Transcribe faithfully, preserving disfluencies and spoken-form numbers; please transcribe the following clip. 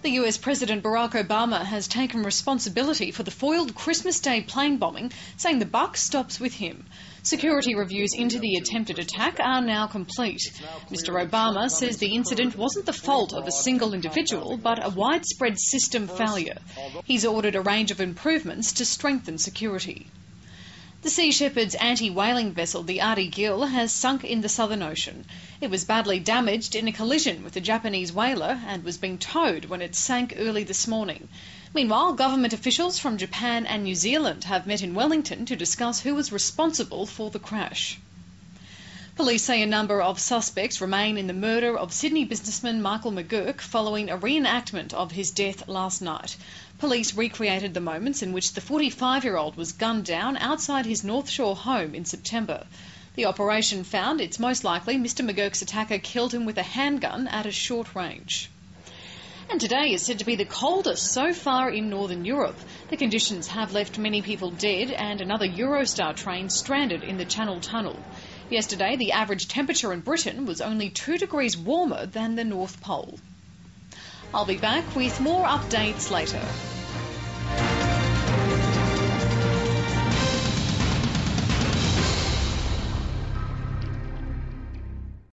The U S President Barack Obama has taken responsibility for the foiled Christmas Day plane bombing, saying the buck stops with him. Security reviews into the attempted attack are now complete. Mister Obama says the incident wasn't the fault of a single individual, but a widespread system failure. He's ordered a range of improvements to strengthen security. The Sea Shepherd's anti-whaling vessel, the Adi Gil, has sunk in the Southern Ocean. It was badly damaged in a collision with a Japanese whaler and was being towed when it sank early this morning. Meanwhile, government officials from Japan and New Zealand have met in Wellington to discuss who was responsible for the crash. Police say a number of suspects remain in the murder of Sydney businessman Michael McGurk following a reenactment of his death last night. Police recreated the moments in which the forty-five-year-old was gunned down outside his North Shore home in September. The operation found it's most likely Mister McGurk's attacker killed him with a handgun at a short range. And today is said to be the coldest so far in Northern Europe. The conditions have left many people dead and another Eurostar train stranded in the Channel Tunnel. Yesterday, the average temperature in Britain was only two degrees warmer than the North Pole. I'll be back with more updates later.